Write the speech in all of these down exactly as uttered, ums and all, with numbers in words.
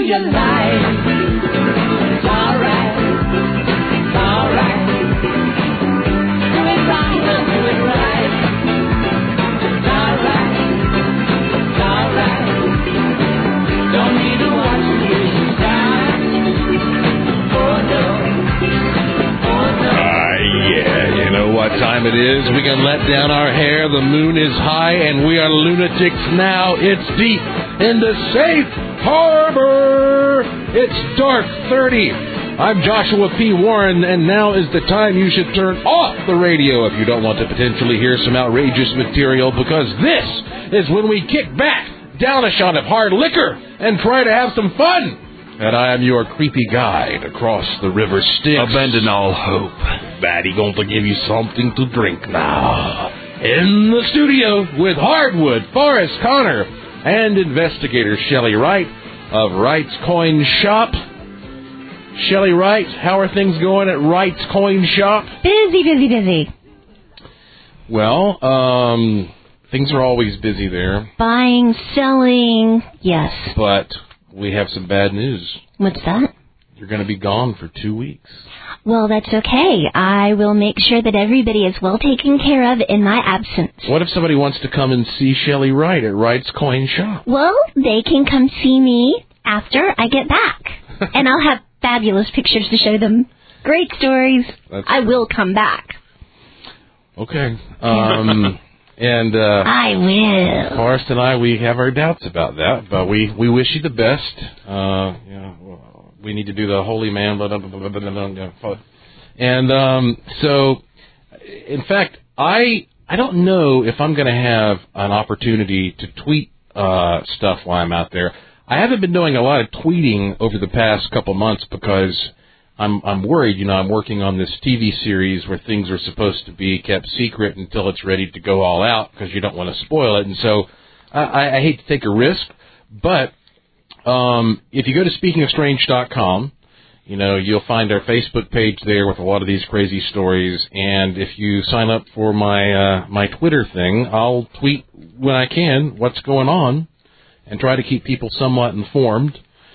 your life. It's alright, it's alright. Do it wrong, don't do it right. It's alright, it's alright. Don't need to watch you lose time. Oh no, oh no. Ah, yeah, you know what time it is. We can let down our hair. The moon is high, and we are lunatics now. It's deep into safe harbor. It's dark thirty. I'm Joshua P. Warren, and now is the time you should turn off the radio if you don't want to potentially hear some outrageous material, because this is when we kick back, down a shot of hard liquor, and try to have some fun. And I am your creepy guide across the river Styx. Abandon all hope. Batty going to give you something to drink now. In the studio with Hardwood, Forrest Connor, and investigator Shelley Wright of Wright's Coin Shop. Shelley Wright, how are things going at Wright's Coin Shop? Busy, busy, busy. Well, um, things are always busy there. Buying, selling, yes. But we have some bad news. What's that? You're going to be gone for two weeks. Well, that's okay. I will make sure that everybody is well taken care of in my absence. What if somebody wants to come and see Shelley Wright at Wright's Coin Shop? Well, they can come see me after I get back. And I'll have fabulous pictures to show them. Great stories. That's I will come back. Okay. Um, and uh, I will. Forrest and I, we have our doubts about that, but we, we wish you the best. Uh, you know, we need to do the holy man. Blah, blah, blah, blah, blah, blah, blah. And um, so, in fact, I I don't know if I'm going to have an opportunity to tweet uh, stuff while I'm out there. I haven't been doing a lot of tweeting over the past couple months because I'm I'm worried. You know, I'm working on this T V series where things are supposed to be kept secret until it's ready to go all out because you don't want to spoil it. And so I, I hate to take a risk, but um, if you go to speaking of strange dot com, you know, you'll find our Facebook page there with a lot of these crazy stories. And if you sign up for my uh, my Twitter thing, I'll tweet when I can what's going on and try to keep people somewhat informed.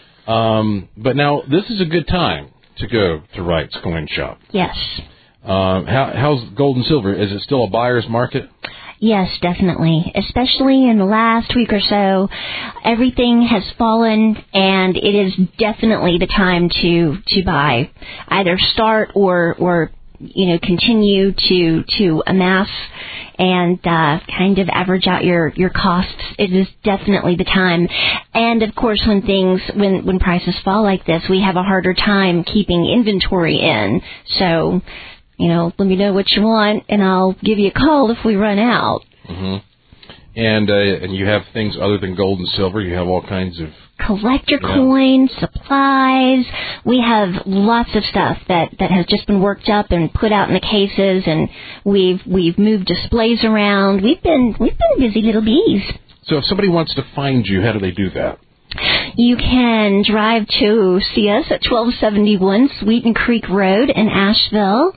Um, but now, this is a good time to go to Wright's Coin Shop. Yes. Um, how, how's gold and silver? Is it still a buyer's market? Yes, definitely. Especially in the last week or so, everything has fallen, and it is definitely the time to to buy. Either start or or you know continue to to amass and uh, kind of average out your your costs. It is definitely the time. And of course, when things when when prices fall like this, we have a harder time keeping inventory in. So, you know, let me know what you want, and I'll give you a call if we run out. Mm-hmm. And uh, and you have things other than gold and silver. You have all kinds of collector yeah. coins, supplies. We have lots of stuff that, that has just been worked up and put out in the cases, and we've we've moved displays around. We've been we've been busy little bees. So if somebody wants to find you, how do they do that? You can drive to see us at twelve seventy-one Sweeten Creek Road in Asheville.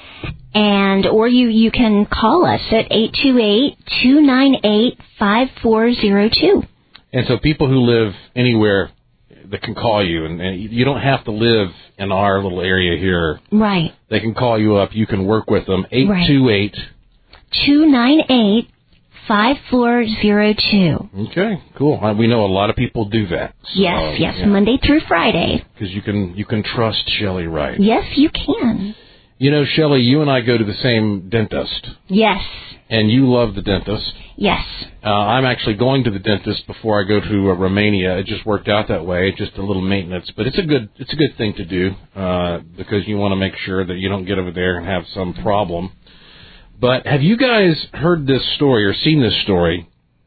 And or you, you can call us at eight two eight, two nine eight, five four zero two. And so people who live anywhere that can call you, and, and you don't have to live in our little area here. Right. They can call you up. You can work with them. eight two eight, two nine eight, five four zero two. Okay, cool. Uh, we know a lot of people do that. So, yes, yes, yeah. Monday through Friday. Because you can, you can trust Shelley Wright. Yes, you can. You know, Shelley, you and I go to the same dentist. Yes. And you love the dentist. Yes. Uh, I'm actually going to the dentist before I go to uh, Romania. It just worked out that way, just a little maintenance. But it's a good it's a good thing to do uh, because you want to make sure that you don't get over there and have some problem. But have you guys heard this story or seen this story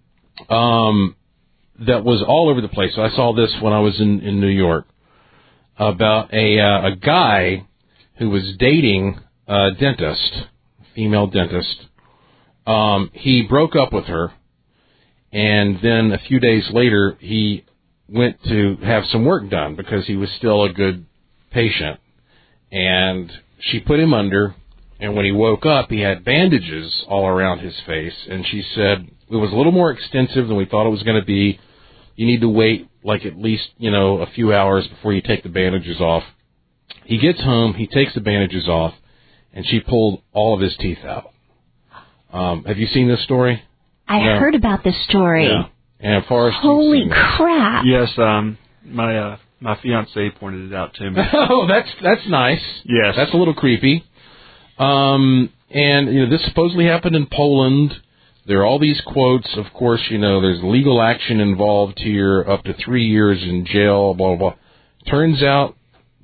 um, that was all over the place? So I saw this when I was in, in New York about a uh, a guy who was dating a dentist, female dentist. Um, he broke up with her, and then a few days later, he went to have some work done because he was still a good patient. And she put him under, and when he woke up, he had bandages all around his face. And she said it was a little more extensive than we thought it was going to be, you need to wait like at least, you know, a few hours before you take the bandages off. He gets home, he takes the bandages off, and she pulled all of his teeth out. Um, have you seen this story? I No. heard about this story. Yeah. And Forrest, Holy you've seen it. crap. Yes, um, my uh, my fiance pointed it out to me. Oh, that's that's nice. Yes. That's a little creepy. Um, and you know, this supposedly happened in Poland. There are all these quotes. Of course, you know, there's legal action involved here, up to three years in jail, blah, blah, blah. Turns out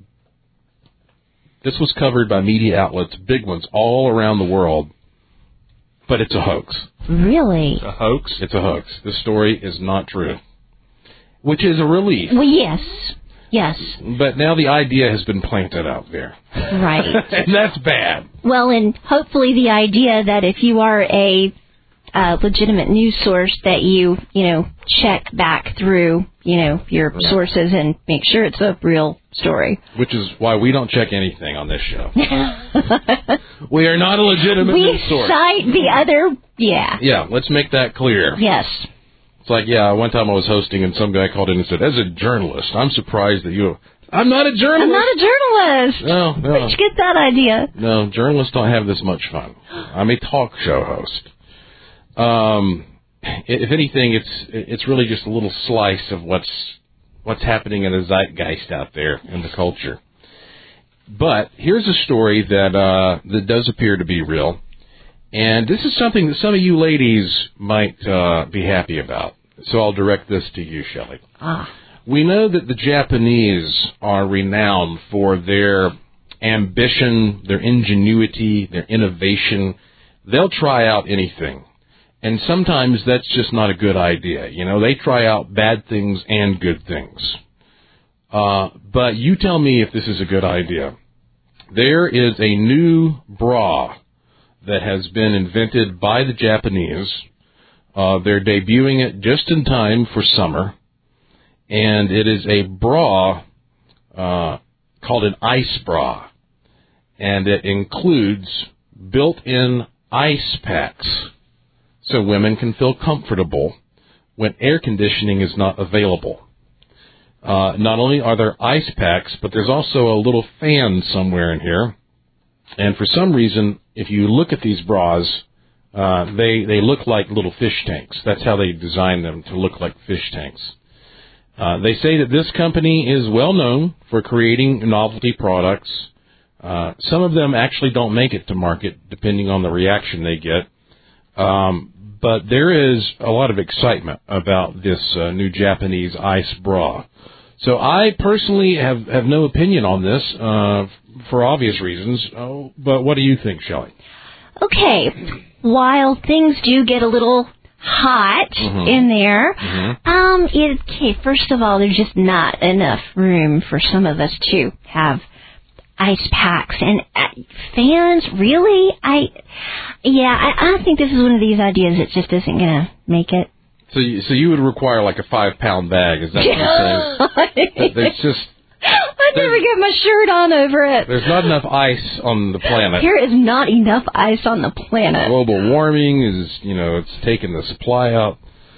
this was covered by media outlets, big ones, all around the world. But it's a hoax. Really? A hoax? It's a hoax. This story is not true. Which is a relief. Well, yes. Yes. But now the idea has been planted out there. Right. And that's bad. Well, and hopefully the idea that if you are a uh, legitimate news source that you, you know, check back through, you know, your sources and make sure it's a real story. Which is why we don't check anything on this show. We are not a legitimate We news source. cite the other, yeah. Yeah, let's make that clear. Yes. It's like, yeah, one time I was hosting and some guy called in and said, as a journalist, I'm surprised that you... I'm not a journalist. I'm not a journalist. No, no. Where'd you get that idea? No, journalists don't have this much fun. I'm a talk show host. Um, if anything, it's it's really just a little slice of what's what's happening in the zeitgeist out there in the culture. But here's a story that uh, that does appear to be real, and this is something that some of you ladies might uh, be happy about. So I'll direct this to you, Shelley. Ah. We know that the Japanese are renowned for their ambition, their ingenuity, their innovation. They'll try out anything. And sometimes that's just not a good idea. You know, they try out bad things and good things. Uh, but you tell me if this is a good idea. There is a new bra that has been invented by the Japanese. Uh, they're debuting it just in time for summer. And it is a bra uh, called an ice bra. And it includes built-in ice packs so women can feel comfortable when air conditioning is not available. Uh, not only are there ice packs, but there's also a little fan somewhere in here. And for some reason, if you look at these bras, uh, they, they look like little fish tanks. That's how they designed them, to look like fish tanks. Uh, they say that this company is well known for creating novelty products. Uh, some of them actually don't make it to market, depending on the reaction they get. Um, but there is a lot of excitement about this uh, new Japanese ice bra. So I personally have, have no opinion on this uh, for obvious reasons. Oh, but what do you think, Shelley? Okay. While things do get a little hot Mm-hmm. in there, Mm-hmm. um, it, okay, first of all, there's just not enough room for some of us to have ice packs and uh, fans. Really? I, yeah, I, I think this is one of these ideas that just isn't going to make it. So you, so you would require like a five-pound bag, is that what you're saying? That There's just... I'd never get my shirt on over it. There's not enough ice on the planet. There is not enough ice on the planet. Global warming is, you know, it's taking the supply out.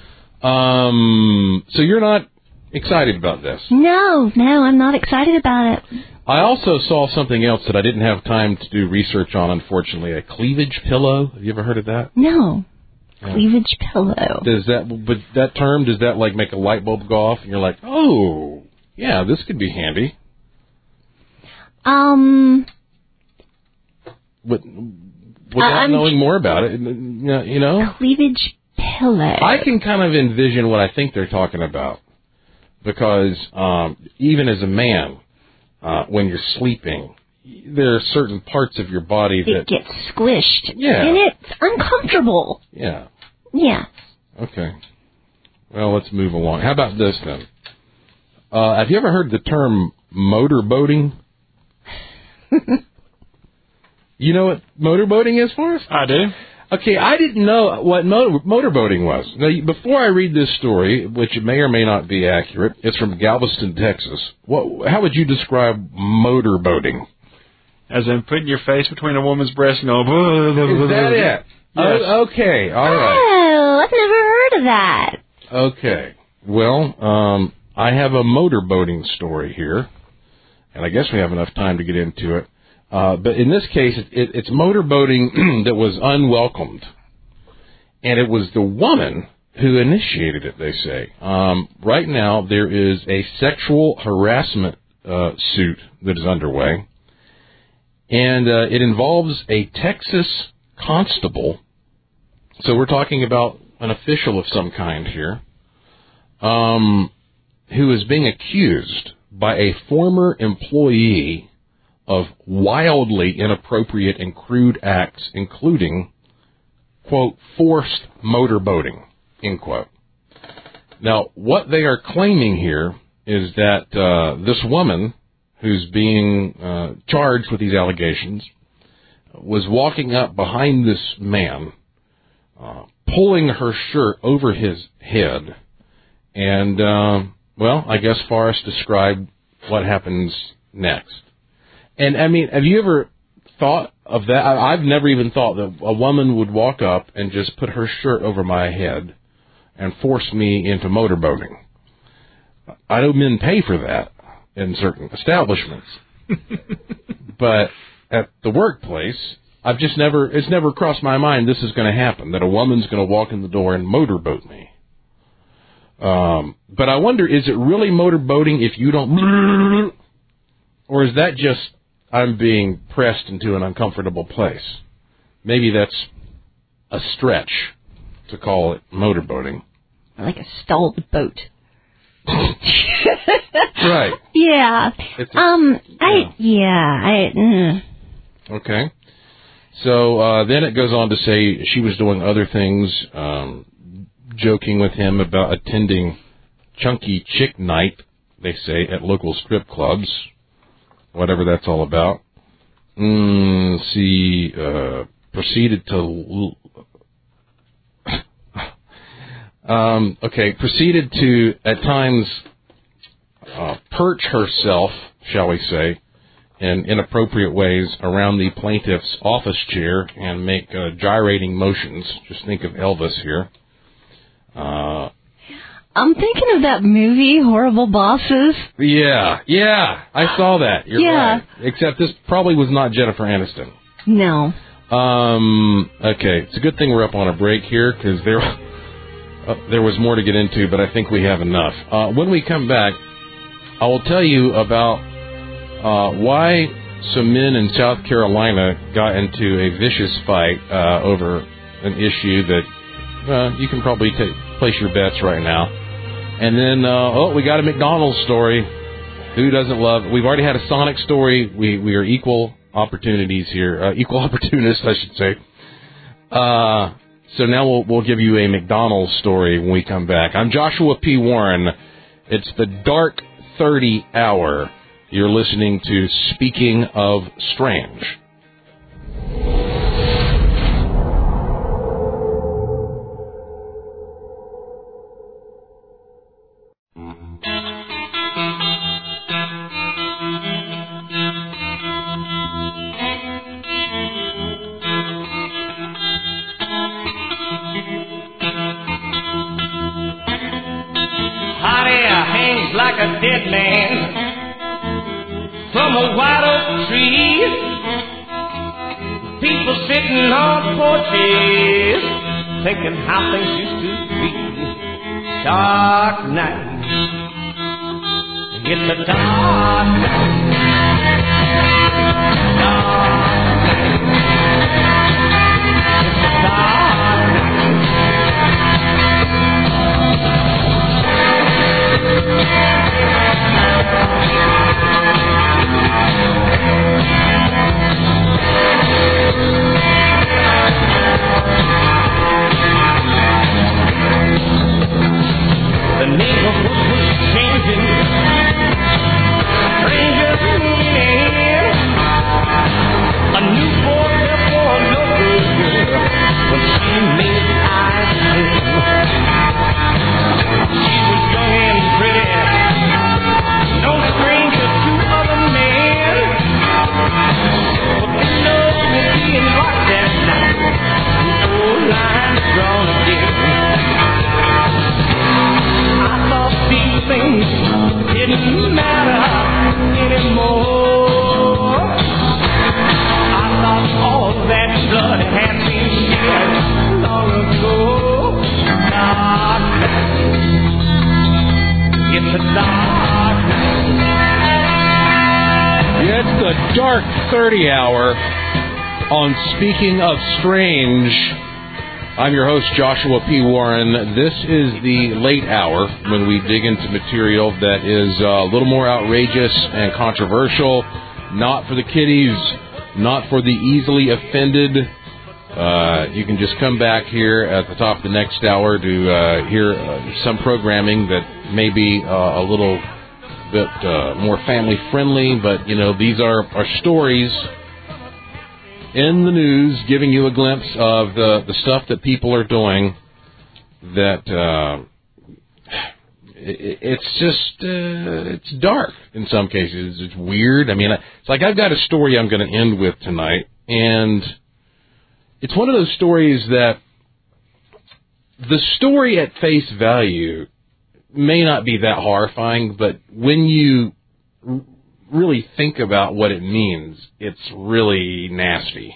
Um, so you're not excited about this. No, no, I'm not excited about it. I also saw something else that I didn't have time to do research on, unfortunately, a cleavage pillow. Have you ever heard of that? No. Yeah. Cleavage pillow. Does that, but that term, does that like make a light bulb go off and you're like, oh, yeah, this could be handy. Um, But without I'm- knowing more about it, you know? cleavage pillow. I can kind of envision what I think they're talking about. Because um, even as a man, uh, when you're sleeping, there are certain parts of your body It that... gets squished. Yeah. And it's uncomfortable. Yeah. Yeah. Okay. Well, let's move along. How about this, then? Uh, have you ever heard the term motorboating? You know what motorboating is, for us? I do. Okay, I didn't know what motor, motorboating was. Now, you- before I read this story, which may or may not be accurate, it's from Galveston, Texas. What, how would you describe motorboating? As in putting your face between a woman's breast and going... Is that it? Yes. Oh, okay, all right. Oh, I've never heard of that. Okay. Well, um, I have a motorboating story here, and I guess we have enough time to get into it. Uh, but in this case, it, it, it's motorboating that was unwelcomed, and it was the woman who initiated it, they say. Um, right now, there is a sexual harassment uh, suit that is underway, and uh, it involves a Texas constable. So we're talking about an official of some kind here, um, who is being accused by a former employee of wildly inappropriate and crude acts, including, quote, forced motorboating, end quote. Now, what they are claiming here is that uh, this woman who's being uh, charged with these allegations was walking up behind this man, uh, pulling her shirt over his head, and, uh, well, I guess Forrest described what happens next. And, I mean, have you ever thought of that? I, I've never even thought that a woman would walk up and just put her shirt over my head and force me into motorboating. I know men pay for that in certain establishments. But at the workplace, I've just never, it's never crossed my mind this is going to happen, that a woman's going to walk in the door and motorboat me. Um, but I wonder, is it really motorboating if you don't, or is that just I'm being pressed into an uncomfortable place? Maybe that's a stretch to call it motorboating. Like a stalled boat. Right. Yeah. It's a, um. yeah. I. Yeah. I. Mm. Okay. So uh, then it goes on to say she was doing other things, um, joking with him about attending chunky chick night, they say, at local strip clubs, whatever that's all about. Mm, she uh, proceeded to... um, okay, proceeded to, at times, uh, perch herself, shall we say, in inappropriate ways around the plaintiff's office chair and make uh, gyrating motions. Just think of Elvis here. Uh, I'm thinking of that movie, Horrible Bosses. yeah, yeah, I saw that. You're Yeah. right. Except this probably was not Jennifer Aniston. No. Um, okay, it's a good thing we're up on a break here because there, uh, there was more to get into, but I think we have enough. Uh, when we come back, I will tell you about uh, why some men in South Carolina got into a vicious fight uh, over an issue that uh, you can probably take, place your bets right now. And then, uh, oh, we got a McDonald's story. Who doesn't love? We've already had a Sonic story. We we are equal opportunities here, uh, equal opportunists, I should say. Uh, so now we'll we'll give you a McDonald's story when we come back. I'm Joshua P. Warren. It's the Dark thirty hour. You're listening to Speaking of Strange. Hot air hangs like a dead man from a white oak tree. People sitting on porches thinking how things used to be. Dark night, it's a dark night. Dark night, it's a dark night. The neighborhood was changing, strangers moving in. A new Dark thirty Hour on Speaking of Strange. I'm your host, Joshua P. Warren. This is the late hour when we dig into material that is a little more outrageous and controversial, not for the kiddies, not for the easily offended. Uh, you can just come back here at the top of the next hour to uh, hear uh, some programming that may be uh, a little bit uh, more family-friendly, but, you know, these are, are stories in the news giving you a glimpse of the, the stuff that people are doing that uh, it, it's just, uh, it's dark in some cases. It's weird. I mean, it's like I've got a story I'm going to end with tonight, and it's one of those stories that the story at face value may not be that horrifying, but when you r- really think about what it means, it's really nasty.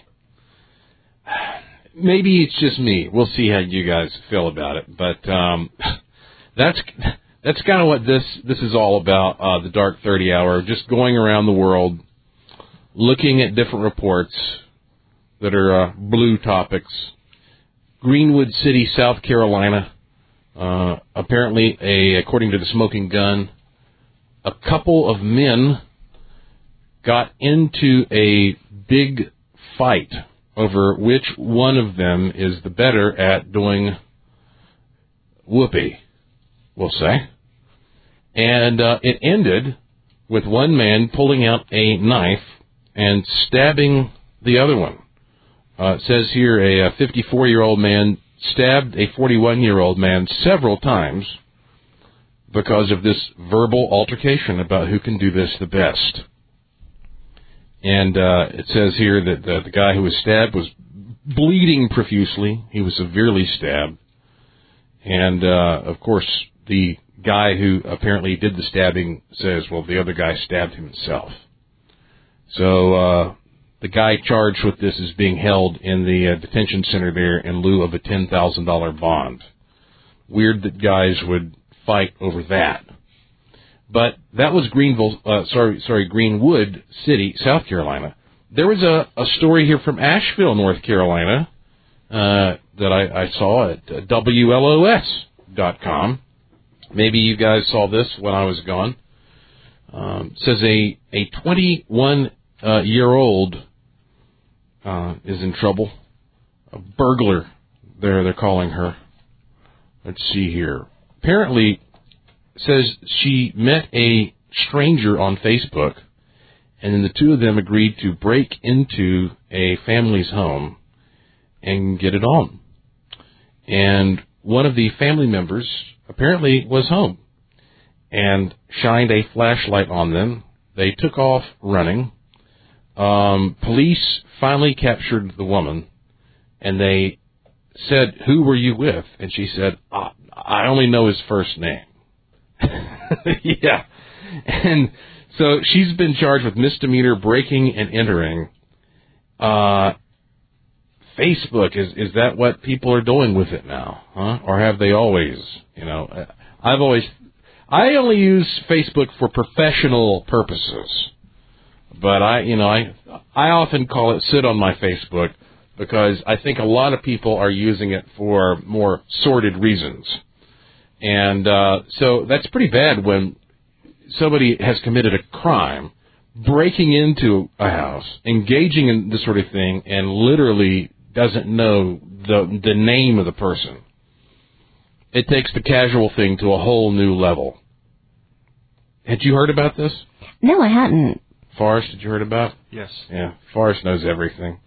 Maybe it's just me. We'll see how you guys feel about it. But um, that's that's kind of what this this is all about, uh, the Dark thirty Hour, just going around the world, looking at different reports that are uh, blue topics. Greenwood City, South Carolina. Uh, apparently, a according to the Smoking Gun, a couple of men got into a big fight over which one of them is the better at doing whoopee, we'll say. And uh, it ended with one man pulling out a knife and stabbing the other one. Uh, it says here a fifty-four-year-old man stabbed a forty-one-year-old man several times because of this verbal altercation about who can do this the best. And uh, it says here that the, the guy who was stabbed was bleeding profusely. He was severely stabbed. And, uh, of course, the guy who apparently did the stabbing says, well, the other guy stabbed himself. So uh, the guy charged with this is being held in the uh, detention center there in lieu of a ten thousand dollars bond. Weird that guys would fight over that. But that was Greenville, uh, sorry, sorry, Greenwood City, South Carolina. There was a, a story here from Asheville, North Carolina, uh, that I, I saw at W L O S dot com. Maybe you guys saw this when I was gone. Um, it says a a twenty-one-year-old uh, is in trouble. A burglar, there they're calling her. Let's see here. Apparently, says she met a stranger on Facebook, and then the two of them agreed to break into a family's home and get it on. And one of the family members apparently was home and shined a flashlight on them. They took off running. Um, police finally captured the woman, and they said, "Who were you with?" And she said, "I, I only know his first name." Yeah. And so she's been charged with misdemeanor breaking and entering. Uh, Facebook, is is that what people are doing with it now? Huh? Or have they always, you know, I've always, I only use Facebook for professional purposes. But I, you know, I, I often call it sit on my Facebook because I think a lot of people are using it for more sordid reasons. And uh, so that's pretty bad when somebody has committed a crime, breaking into a house, engaging in this sort of thing, and literally doesn't know the the name of the person. It takes the casual thing to a whole new level. Had you heard about this? No, I hadn't. Forrest, did you heard about? Yes. Yeah, Forrest knows everything.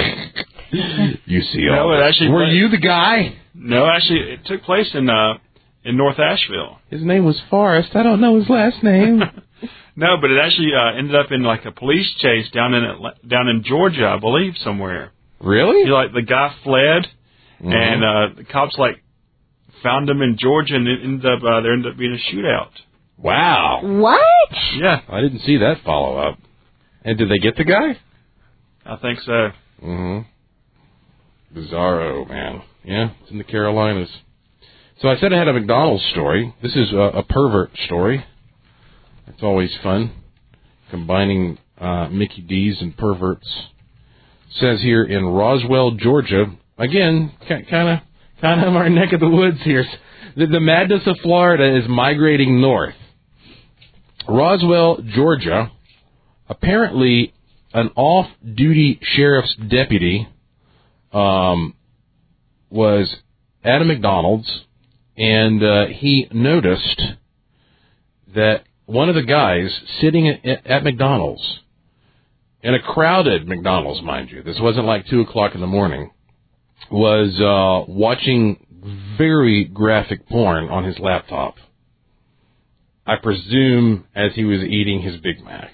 You see no, all it this. actually Were played. you the guy? No, actually, it took place in uh, in North Asheville. His name was Forrest. I don't know his last name. No, but it actually uh, ended up in like a police chase down in Atla- down in Georgia, I believe, somewhere. Really? He, like the guy fled, Mm-hmm. and uh, the cops like found him in Georgia, and it ended up uh, there ended up being a shootout. Wow. What? Yeah, I didn't see that follow up. And did they get the guy? I think so. Mm-hmm. Bizarro, man. Yeah, it's in the Carolinas. So I said I had a McDonald's story. This is a, a pervert story. It's always fun, combining uh, Mickey D's and perverts. Says here in Roswell, Georgia, again, kind of, kind of our neck of the woods here. The, the madness of Florida is migrating north. Roswell, Georgia, apparently an off-duty sheriff's deputy um, was at a McDonald's, and uh, he noticed that one of the guys sitting at, at McDonald's, in a crowded McDonald's, mind you, this wasn't like two o'clock in the morning, was uh, watching very graphic porn on his laptop. I presume as he was eating his Big Mac.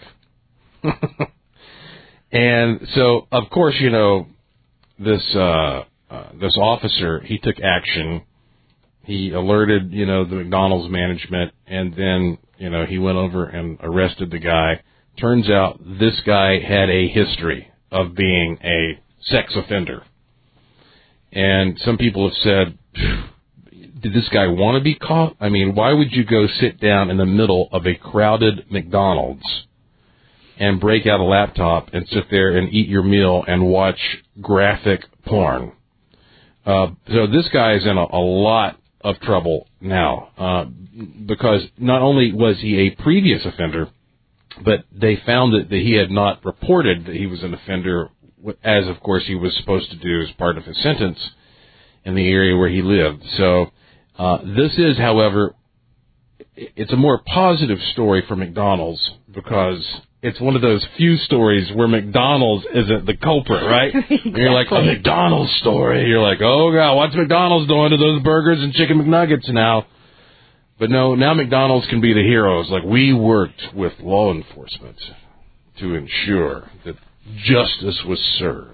And so, of course, you know, this uh, uh, this officer, he took action. He alerted, you know, the McDonald's management, and then, you know, he went over and arrested the guy. Turns out this guy had a history of being a sex offender. And some people have said, did this guy want to be caught? I mean, why would you go sit down in the middle of a crowded McDonald's and break out a laptop and sit there and eat your meal and watch graphic porn? Uh, so this guy's in a, a lot of trouble now, uh, because not only was he a previous offender, but they found that, that he had not reported that he was an offender, as, of course, he was supposed to do as part of his sentence in the area where he lived. So uh, this is, however, it's a more positive story for McDonald's, because it's one of those few stories where McDonald's isn't the culprit, right? Exactly. You're like, a McDonald's story. You're like, oh, God, what's McDonald's doing to those burgers and chicken McNuggets now? But no, now McDonald's can be the heroes. Like, we worked with law enforcement to ensure that justice was served.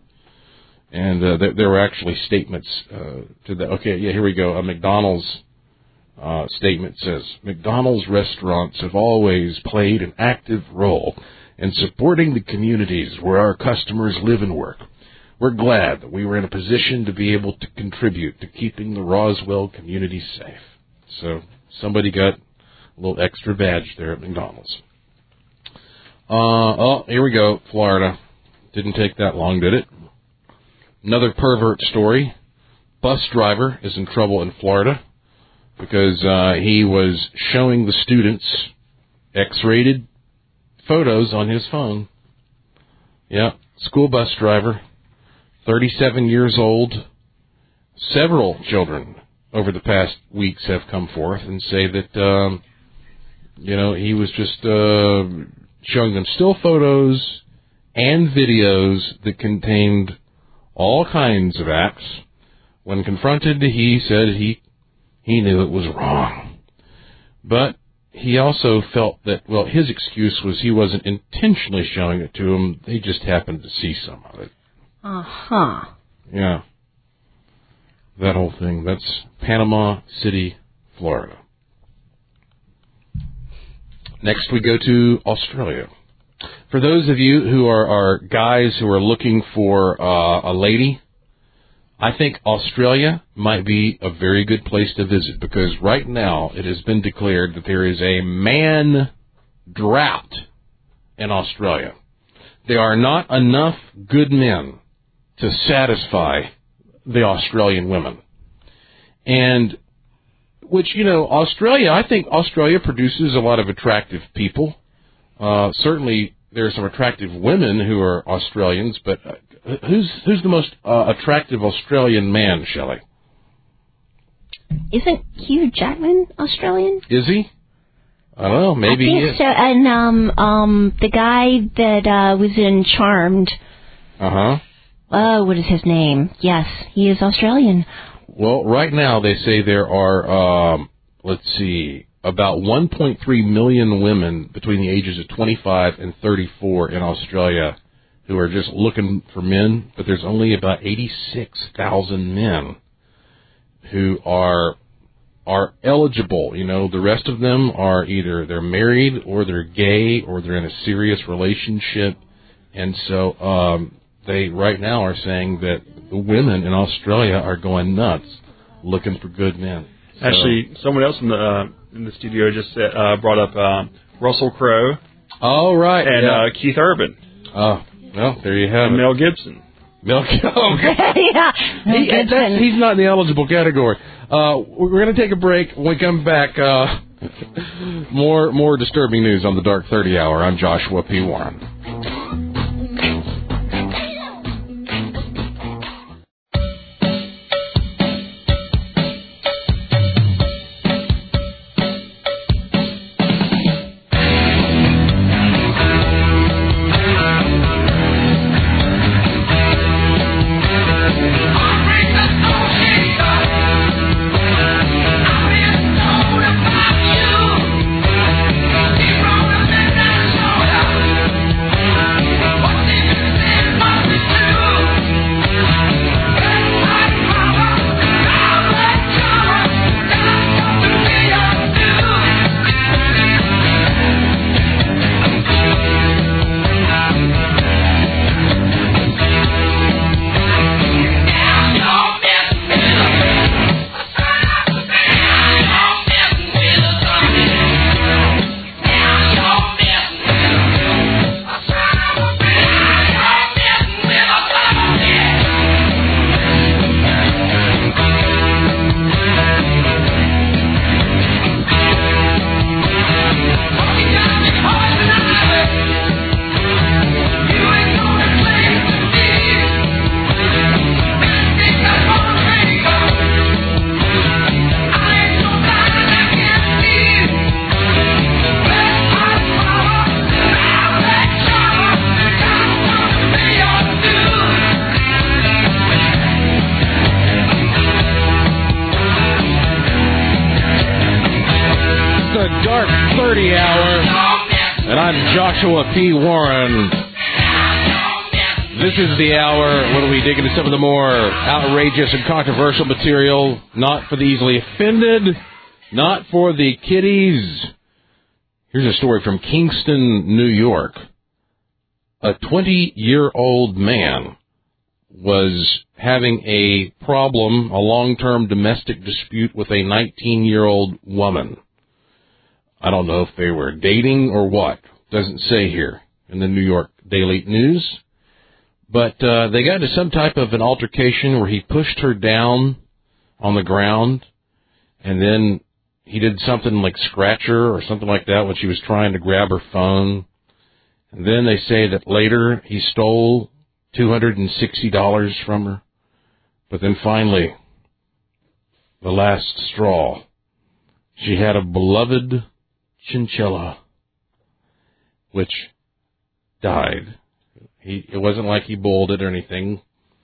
And uh, there, there were actually statements uh, to that. Okay, yeah, here we go. A McDonald's uh, statement says, McDonald's restaurants have always played an active role in supporting the communities where our customers live and work. We're glad that we were in a position to be able to contribute to keeping the Roswell community safe. So somebody got a little extra badge there at McDonald's. Uh, oh, here we go, Florida. Didn't take that long, did it? Another pervert story. Bus driver is in trouble in Florida because uh, he was showing the students X-rated photos on his phone. Yeah, school bus driver, thirty-seven years old. Several children over the past weeks have come forth and say that, um, you know, he was just uh, showing them still photos and videos that contained all kinds of acts. When confronted, he said he he knew it was wrong. But he also felt that, well, his excuse was he wasn't intentionally showing it to them. They just happened to see some of it. Uh-huh. Yeah. That whole thing. That's Panama City, Florida. Next we go to Australia. For those of you who are, are guys who are looking for uh, a lady, I think Australia might be a very good place to visit, because right now it has been declared that there is a man drought in Australia. There are not enough good men to satisfy the Australian women. And, which, you know, Australia, I think Australia produces a lot of attractive people. Uh, certainly there are some attractive women who are Australians, but uh, who's who's the most uh, attractive Australian man, Shelley? Isn't Hugh Jackman Australian? Is he? I don't know, maybe I think he is. so. And um, um, the guy that uh, was in Charmed. Uh-huh. Oh, what is his name? Yes, he is Australian. Well, right now they say there are, um, let's see, about one point three million women between the ages of twenty-five and thirty-four in Australia who are just looking for men, but there's only about eighty-six thousand men who are are eligible. You know, the rest of them are either they're married or they're gay or they're in a serious relationship. And so um, they right now are saying that the women in Australia are going nuts looking for good men. So, actually, someone else in the uh, in the studio just said, uh, brought up uh, Russell Crowe. Oh, right. And yeah. uh, Keith Urban. Oh, well, there you have And it. Mel Gibson. Mel Gibson. Oh, yeah. Mel he, Gibson. that's, he's not in the eligible category. Uh, we're going to take a break. When we come back, uh, more more disturbing news on the Dark thirty Hour. I'm Joshua P. Warren. Joshua P. Warren. This is the hour when we dig into some of the more outrageous and controversial material, not for the easily offended, not for the kiddies. Here's a story from Kingston, New York. A twenty-year-old man was having a problem, a long-term domestic dispute with a nineteen-year-old woman. I don't know if they were dating or what. Doesn't say here in the New York Daily News. But uh, they got into some type of an altercation where he pushed her down on the ground, and then he did something like scratch her or something like that when she was trying to grab her phone. And then they say that later he stole two hundred sixty dollars from her. But then finally, the last straw, she had a beloved chinchilla, which died. He, it wasn't like he boiled it or anything.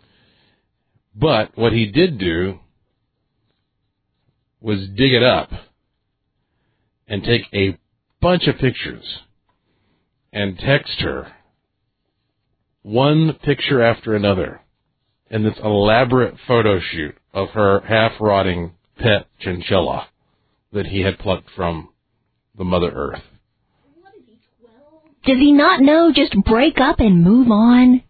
But what he did do was dig it up and take a bunch of pictures and text her one picture after another in this elaborate photo shoot of her half-rotting pet chinchilla that he had plucked from the Mother Earth. Does he not know just break up and move on?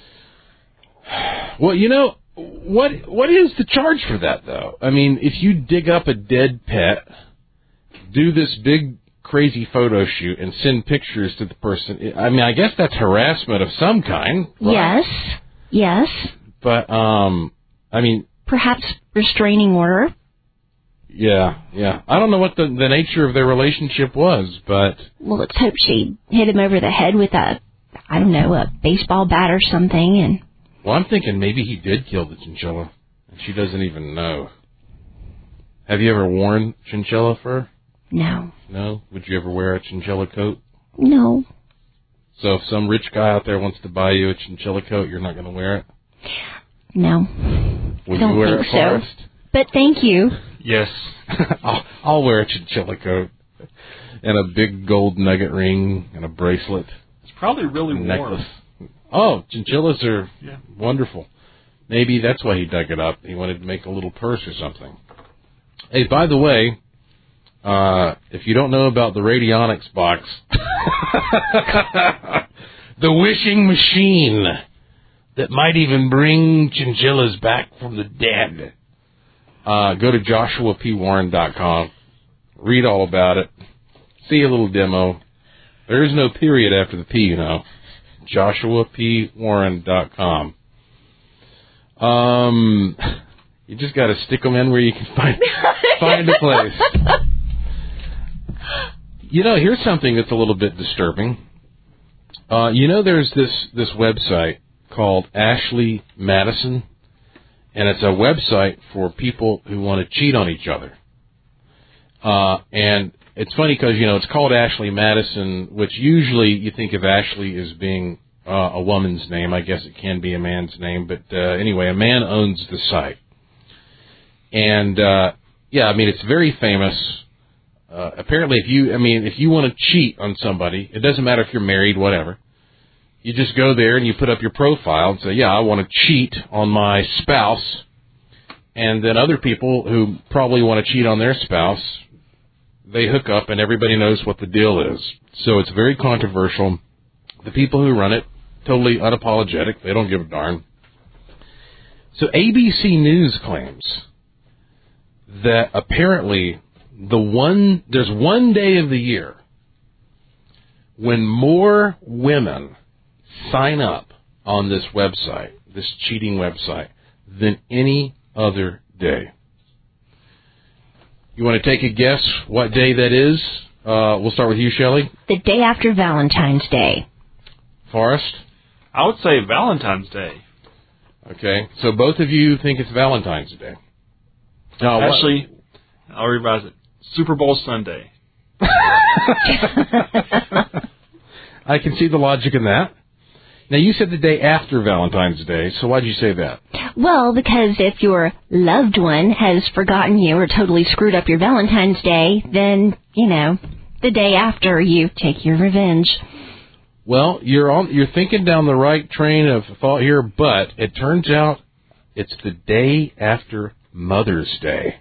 Well, you know, what what is the charge for that, though? I mean, if you dig up a dead pet, do this big, crazy photo shoot, and send pictures to the person, I mean, I guess that's harassment of some kind. Right? Yes, yes. But, um, I mean... Perhaps restraining order. Yeah, yeah. I don't know what the, the nature of their relationship was, but... Well, let's hope she hit him over the head with a, I don't know, a baseball bat or something, and... Well, I'm thinking maybe he did kill the chinchilla, and she doesn't even know. Have you ever worn chinchilla fur? No. No? Would you ever wear a chinchilla coat? No. So if some rich guy out there wants to buy you a chinchilla coat, you're not going to wear it? No. Would Don't you wear think it, Forrest? so. But thank you. Yes. I'll, I'll wear a chinchilla coat and a big gold nugget ring and a bracelet. It's probably really warm. Necklace. Oh, chinchillas are yeah. wonderful. Maybe that's why he dug it up. He wanted to make a little purse or something. Hey, by the way, uh, if you don't know about the radionics box, the wishing machine that might even bring chinchillas back from the dead, uh, go to joshua p warren dot com, read all about it, see a little demo. There is no period after the P, you know. Joshua P Warren dot com. Um, you just got to stick them in where you can find find a place. You know, here's something that's a little bit disturbing. Uh, you know, there's this this website called Ashley Madison, and it's a website for people who want to cheat on each other. Uh, and it's funny because, you know, it's called Ashley Madison, which usually you think of Ashley as being uh, a woman's name. I guess it can be a man's name. But uh, anyway, a man owns the site. And, uh, yeah, I mean, it's very famous. Uh, apparently, if you, I mean, if you want to cheat on somebody, it doesn't matter if you're married, whatever. You just go there and you put up your profile and say, yeah, I want to cheat on my spouse. And then other people who probably want to cheat on their spouse, they hook up and everybody knows what the deal is. So it's very controversial. The people who run it, totally unapologetic. They don't give a darn. So A B C News claims that apparently the one, there's one day of the year when more women sign up on this website, this cheating website, than any other day. You want to take a guess what day that is? Uh, we'll start with you, Shelley. The day after Valentine's Day. Forrest? I would say Valentine's Day. Okay, so both of you think it's Valentine's Day. Now, Actually, what? I'll revise it. Super Bowl Sunday. I can see the logic in that. Now, you said the day after Valentine's Day, so why'd you say that? Well, because if your loved one has forgotten you or totally screwed up your Valentine's Day, then, you know, the day after you take your revenge. Well, you're on, you're thinking down the right train of thought here, but it turns out it's the day after Mother's Day.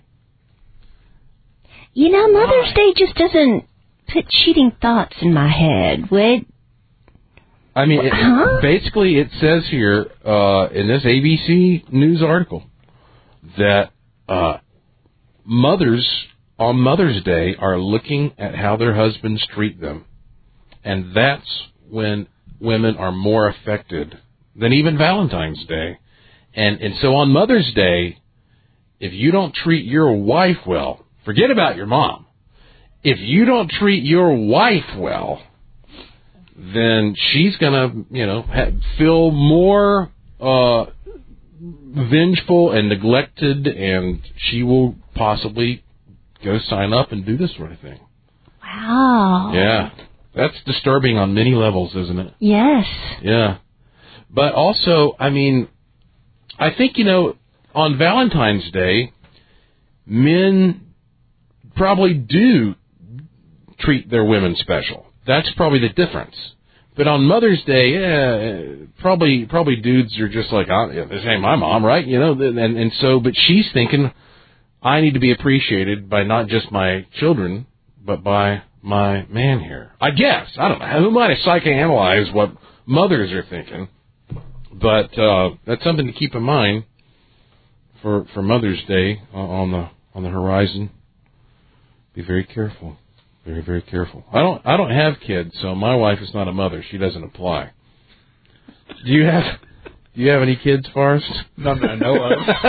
You know, Mother's Why? Day just doesn't put cheating thoughts in my head. What? I mean, it, Huh? basically it says here uh, in this A B C News article that uh, mothers on Mother's Day are looking at how their husbands treat them. And that's when women are more affected than even Valentine's Day. And, and so on Mother's Day, if you don't treat your wife well, forget about your mom. If you don't treat your wife well, then she's going to, you know, ha- feel more uh, vengeful and neglected, and she will possibly go sign up and do this sort of thing. Wow. Yeah. That's disturbing on many levels, isn't it? Yes. Yeah. But also, I mean, I think, you know, on Valentine's Day, men probably do treat their women special. That's probably the difference. But on Mother's Day, yeah, probably probably dudes are just like, oh, yeah, this ain't my mom, right? You know, and and so, but she's thinking, I need to be appreciated by not just my children, but by my man here. I guess. I don't know. Who might have psychoanalyzed what mothers are thinking? But uh, that's something to keep in mind for for Mother's Day uh, on the on the horizon. Be very careful. Very, very careful. I don't I don't have kids, so my wife is not a mother. She doesn't apply. Do you have do you have any kids, Forrest? None that I know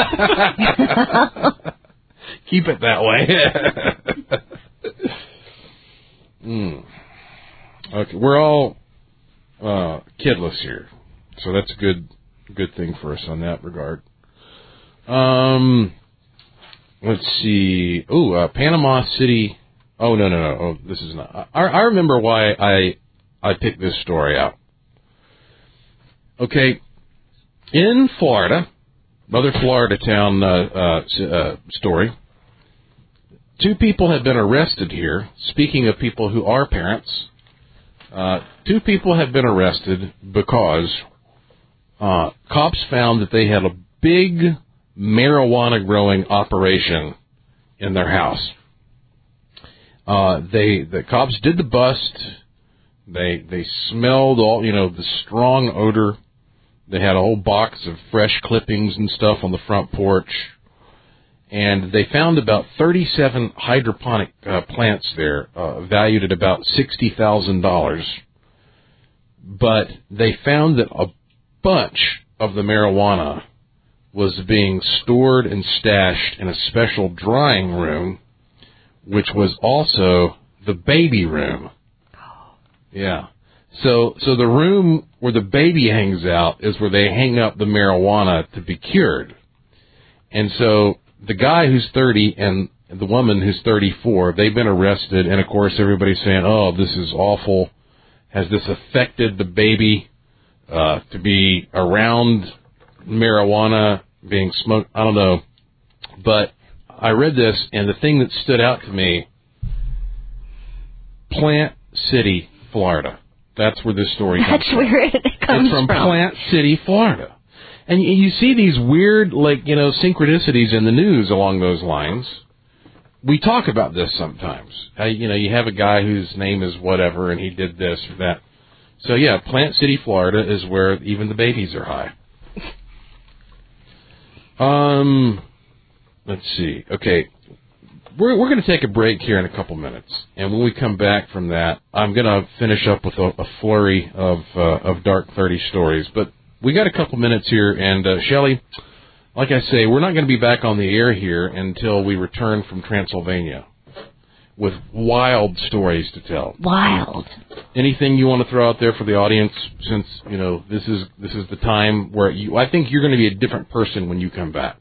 of. Keep it that way. mm. Okay, we're all uh, kidless here, so that's a good good thing for us on that regard. Um, let's see. Oh, uh, Panama City. Oh, no, no, no. Oh, this is not. I, I remember why I I picked this story out. Okay. In Florida, another Florida town uh, uh, uh, story, two people have been arrested here. Speaking of people who are parents, uh, two people have been arrested because uh, cops found that they had a big marijuana growing operation in their house. Uh, they, the cops did the bust. They, they smelled all, you know, the strong odor. They had a whole box of fresh clippings and stuff on the front porch. and they found about thirty-seven hydroponic uh, plants there, uh, valued at about sixty thousand dollars. But they found that a bunch of the marijuana was being stored and stashed in a special drying room, which was also the baby room. Yeah. So, so the room where the baby hangs out is where they hang up the marijuana to be cured. And so the guy who's thirty and the woman who's thirty-four, they've been arrested. And of course, everybody's saying, "Oh, this is awful. Has this affected the baby uh, to be around marijuana being smoked?" I don't know. But I read this, and the thing that stood out to me, Plant City, Florida. That's where this story comes That's from. where it comes It's from, from. Plant City, Florida. And you, you see these weird, like, you know, synchronicities in the news along those lines. We talk about this sometimes. Uh, you know, you have a guy whose name is whatever, and he did this or that. So, yeah, Plant City, Florida is where even the babies are high. Um, let's see. Okay. We're, we're going to take a break here in a couple minutes, and when we come back from that, I'm going to finish up with a, a flurry of uh, of Dark thirty stories. But we got a couple minutes here, and uh, Shelley, like I say, we're not going to be back on the air here until we return from Transylvania with wild stories to tell. Wild. Anything you want to throw out there for the audience? Since you know this is this is the time where you, I think you're going to be a different person when you come back.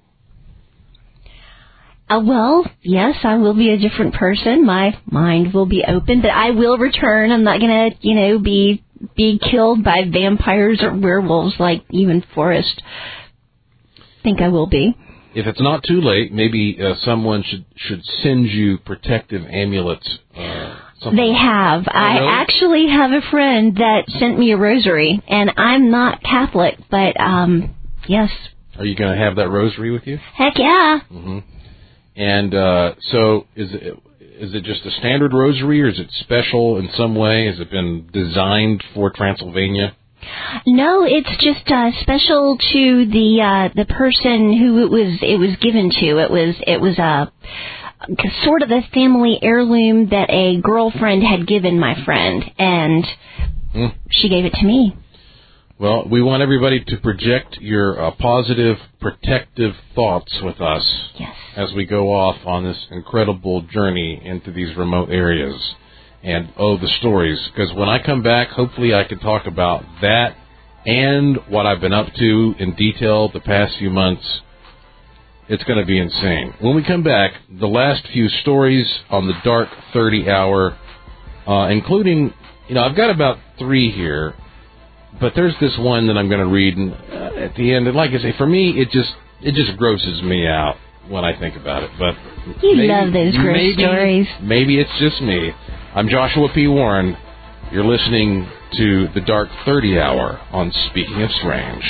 Uh, well, yes, I will be a different person. My mind will be open, but I will return. I'm not going to, you know, be be killed by vampires or werewolves like even Forrest. I think I will be. If it's not too late, maybe uh, someone should should send you protective amulets. Uh, something They have. Oh, I really? actually have a friend that sent me a rosary, and I'm not Catholic, but um, yes. Are you going to have that rosary with you? Heck yeah. Mm-hmm. And uh, so, is it is it just a standard rosary, or is it special in some way? Has it been designed for Transylvania? No, it's just uh, special to the uh, the person who it was it was given to. It was it was a sort of a family heirloom that a girlfriend had given my friend, and Hmm. she gave it to me. Well, we want everybody to project your uh, positive, protective thoughts with us Yes. as we go off on this incredible journey into these remote areas. And, oh, the stories. Because when I come back, hopefully I can talk about that and what I've been up to in detail the past few months. It's going to be insane. When we come back, the last few stories on the Dark thirty hour, uh, including, you know, I've got about three here. But there's this one that I'm going to read, and uh, at the end, and like I say, for me, it just it just grosses me out when I think about it. But You maybe, love those gross maybe, stories. Maybe it's just me. I'm Joshua P. Warren. You're listening to the Dark thirty Hour on Speaking of Strange.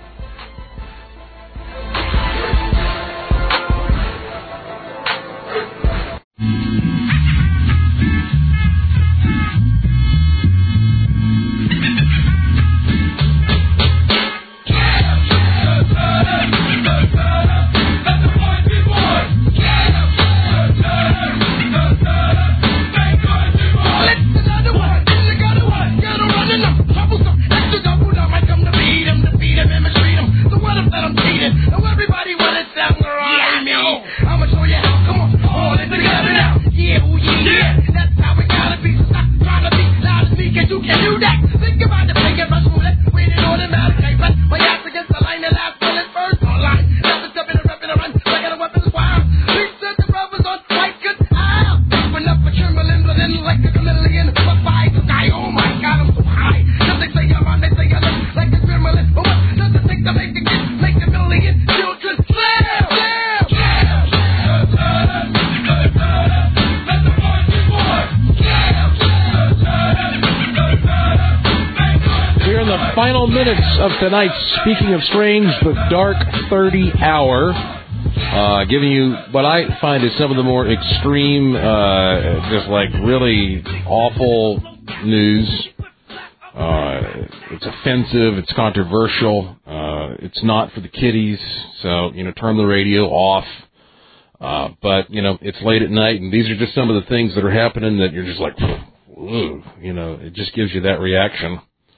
Final minutes of tonight's Speaking of Strange, the Dark thirty Hour, uh, giving you what I find is some of the more extreme, uh, just like really awful news. Uh, it's offensive, it's controversial, uh, it's not for the kiddies, so, you know, turn the radio off. Uh, but, you know, it's late at night, and these are just some of the things that are happening that you're just like, ooh, you know, it just gives you that reaction.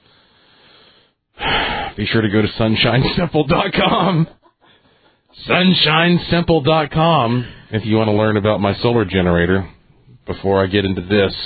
Be sure to go to sunshine simple dot com. sunshine simple dot com if you want to learn about my solar generator before I get into this.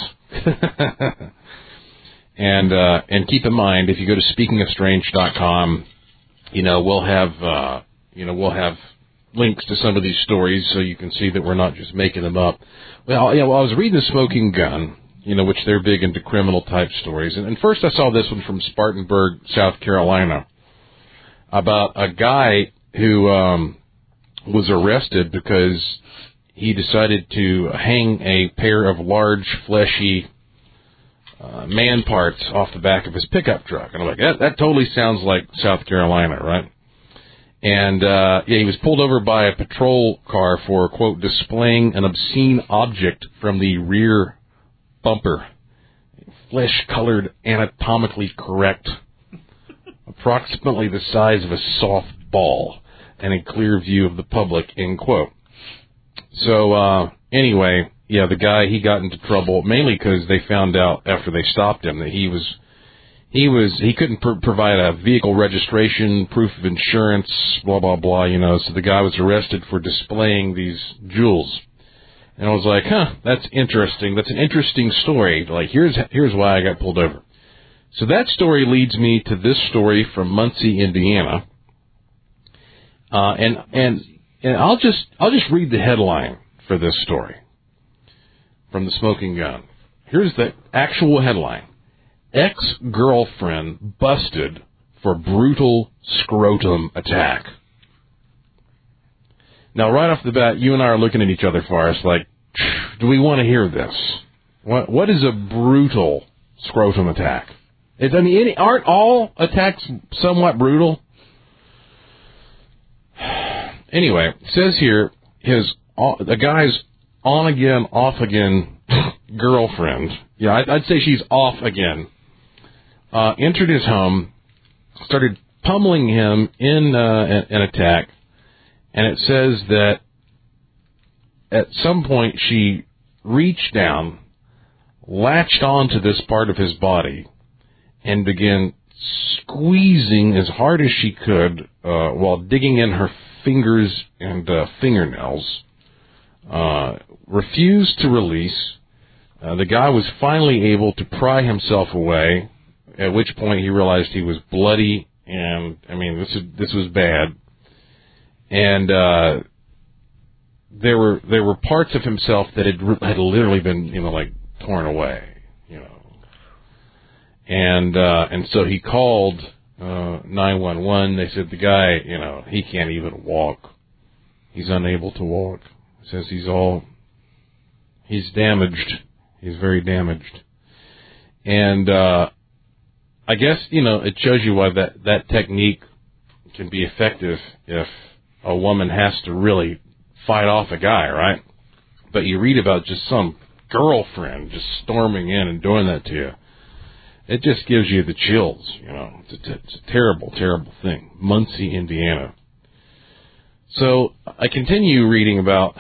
and uh, and keep in mind, if you go to speaking of strange dot com, you know, we'll have uh, you know, we'll have links to some of these stories so you can see that we're not just making them up. Well, yeah, well, I was reading The Smoking Gun, you know, which they're big into criminal-type stories. And, and first I saw this one from Spartanburg, South Carolina, about a guy who um, was arrested because he decided to hang a pair of large, fleshy uh, man parts off the back of his pickup truck. And I'm like, that, that totally sounds like South Carolina, right? And, uh, yeah, he was pulled over by a patrol car for, quote, displaying an obscene object from the rear bumper. Flesh-colored, anatomically correct, approximately the size of a softball, and in clear view of the public, end quote. So, uh, anyway, yeah, the guy, he got into trouble, mainly because they found out after they stopped him that he was... He was, he couldn't pr- provide a vehicle registration, proof of insurance, blah, blah, blah, you know, so the guy was arrested for displaying these jewels. And I was like, huh, that's interesting. That's an interesting story. Like, here's, here's why I got pulled over. So that story leads me to this story from Muncie, Indiana. Uh, and, and, and I'll just, I'll just read the headline for this story from The Smoking Gun. Here's the actual headline. Ex-girlfriend busted for brutal scrotum attack. Now, right off the bat, you and I are looking at each other, Forrest, like, do we want to hear this? What What is a brutal scrotum attack? It's, I mean, any, aren't all attacks somewhat brutal? Anyway, it says here, his the guy's on-again, off-again girlfriend, yeah, I'd, I'd say she's off again, Uh, entered his home, started pummeling him in uh, an attack, and it says that at some point she reached down, latched onto this part of his body, and began squeezing as hard as she could uh, while digging in her fingers and uh, fingernails, uh, refused to release. Uh, the guy was finally able to pry himself away, at which point he realized he was bloody, and, I mean, this is, this was bad. And, uh, there were, there were parts of himself that had, had literally been, you know, like, torn away, you know. And, uh, and so he called, uh, nine one one. They said the guy, you know, he can't even walk. He's unable to walk. Says he's all, he's damaged. He's very damaged. And, uh, I guess, you know, it shows you why that, that technique can be effective if a woman has to really fight off a guy, right? But you read about just some girlfriend just storming in and doing that to you. It just gives you the chills, you know. It's a, it's a terrible, terrible thing. Muncie, Indiana. So I continue reading about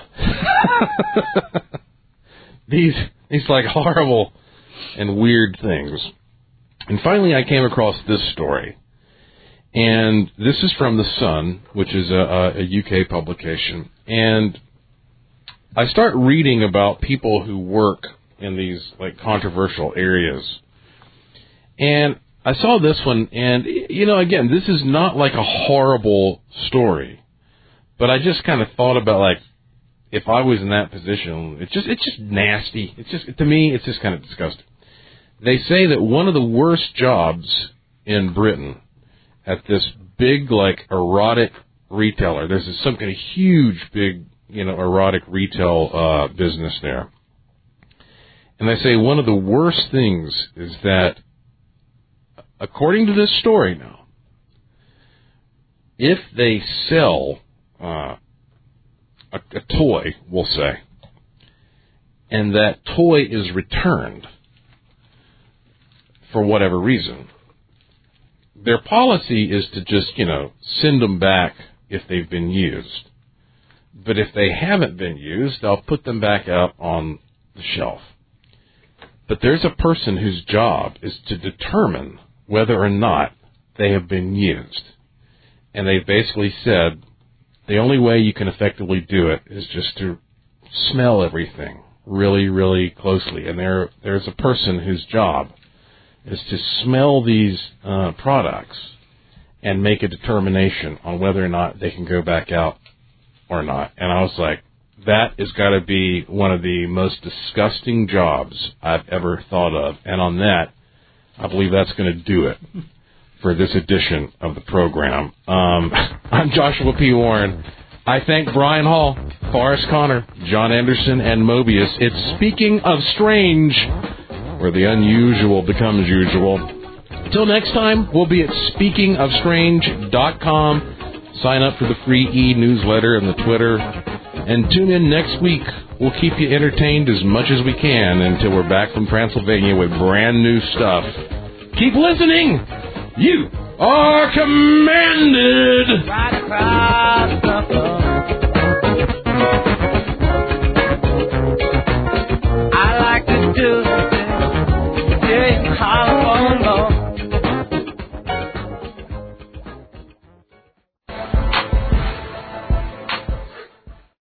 these, these like horrible and weird things. And finally, I came across this story, and this is from The Sun, which is a, a U K publication, and I start reading about people who work in these, like, controversial areas, and I saw this one, and, you know, again, this is not like a horrible story, but I just kind of thought about, like, if I was in that position, it's just, it's just nasty. It's just, to me, it's just kind of disgusting. They say that one of the worst jobs in Britain at this big, like, erotic retailer, there's some kind of huge, big, you know, erotic retail uh, business there. And they say one of the worst things is that, according to this story now, if they sell uh, a, a toy, we'll say, and that toy is returned, for whatever reason, their policy is to just, you know, send them back if they've been used. But if they haven't been used, I'll put them back out on the shelf. But there's a person whose job is to determine whether or not they have been used. And they basically said the only way you can effectively do it is just to smell everything really, really closely. And there, there's a person whose job is to smell these uh, products and make a determination on whether or not they can go back out or not. And I was like, that has got to be one of the most disgusting jobs I've ever thought of. And on that, I believe that's going to do it for this edition of the program. Um, I'm Joshua P. Warren. I thank Brian Hall, Forrest Connor, John Anderson, and Mobius. It's Speaking of Strange, where the unusual becomes usual. Till next time, we'll be at speaking of strange dot com. Sign up for the free e-newsletter and the Twitter. And tune in next week. We'll keep you entertained as much as we can until we're back from Transylvania with brand new stuff. Keep listening. You are commanded. Right across the